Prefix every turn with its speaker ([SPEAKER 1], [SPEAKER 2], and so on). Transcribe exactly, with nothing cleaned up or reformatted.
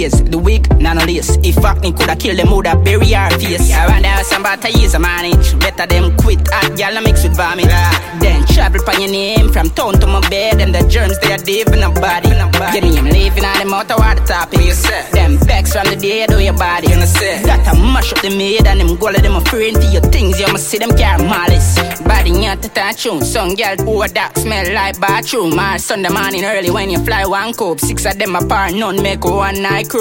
[SPEAKER 1] The weak, none of this. If fucking coulda killed them, woulda bury our face. I wonder how some better use a manage. Better them quit at y'all mix with vomit. Then travel by your name from town to my bed. And the germs they are deep in the body. Your name living on them out of water topic. Them vex from the day do your body. That a mash up the maid and them goal of them afraid to your things. You must see them carry malice. Body not to touch you. Some girl over that smell like bathroom. Or Sunday morning early when you fly one cope. Six of them apart, none make one night crew.